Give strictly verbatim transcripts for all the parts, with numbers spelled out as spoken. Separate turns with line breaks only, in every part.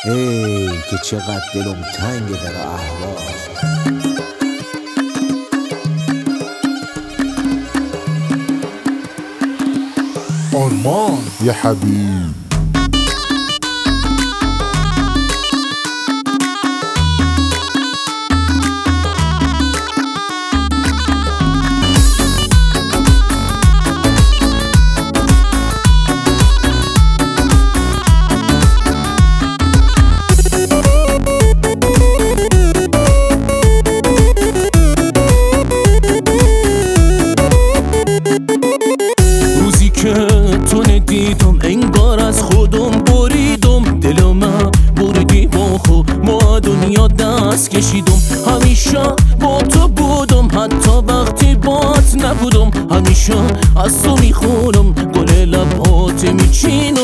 ای که چقدر دلم تنگه در احوال.
آرمان یه حبیب
تو ندیدم انگار از خودم بریدم، دلم بردی با خو ما دنیا دست کشیدم. همیشه با تو بودم حتی وقتی بات نبودم، همیشه از تو میخونم گل لبات میچینم.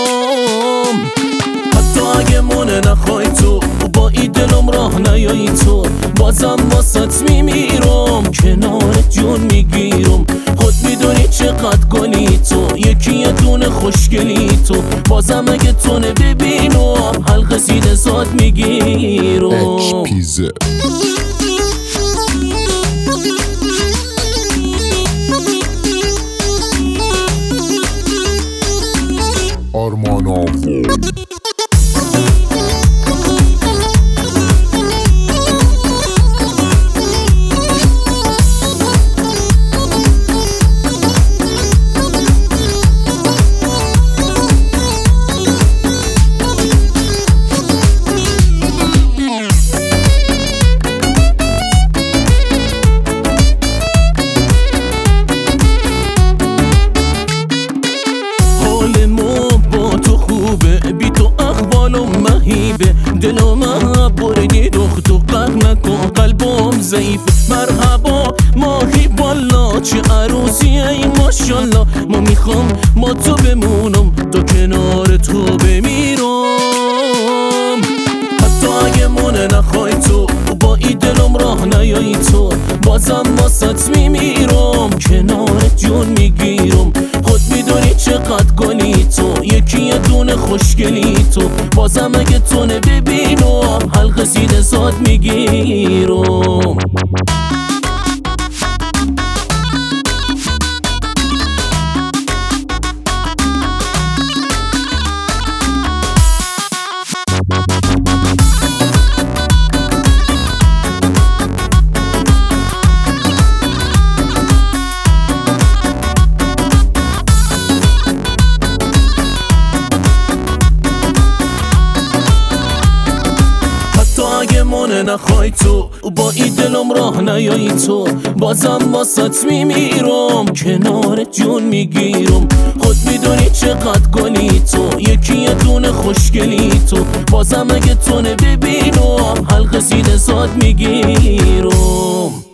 حتی اگه من نخوای تو با ای دلم راه نیایی تو، بازم واسط میمیرم کنارت جون میگیرم. خود میدونی چقدر گلی تو، یکی یه دونه خوشگلی تو، بازم اگه تو نببینم حلقه سینه زاد میگیرم.
اچ پیزه آرمان آفو
بی تو احوالم مهیبه، دلم بردی دخت و قهر نکن قلبم ضعیف. مرحبا ماهی بالا چه عروسی ای ماشالله، ما میخوام ما تو بمونم تا کنار تو بمیرم. حتی اگه من نخوای تو با ای دلم راه نیایی تو، بازم واسط میمیرم کنارت جون میگیرم. خود میدونی چقدر گلی تو، یکی یه دونه خوشگلی تو، بازم اگه تو نببینم حلقه سینه زاد میگیرم. اگه من نخوای تو با ای دلم راه نیایی تو، بازم واسط میمیرم کنارت جون میگیرم. خود میدونی چقدر گلی تو، یکی یه دونه خوشگلی تو، بازم اگه تو نببینم حلقه سینه زاد میگیرم.